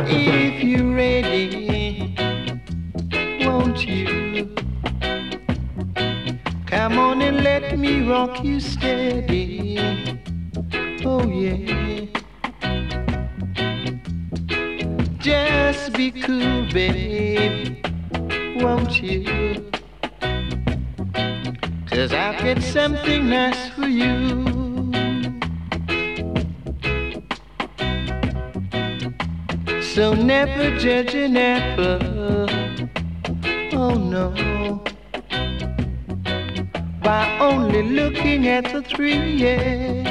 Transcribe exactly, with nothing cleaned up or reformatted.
If you're ready, won't you come on and let me rock you steady? Oh yeah. Just be cool, babe, won't you? 'Cause I'll get something nice for you. So never judge an apple, oh no, by only looking at the tree, yeah.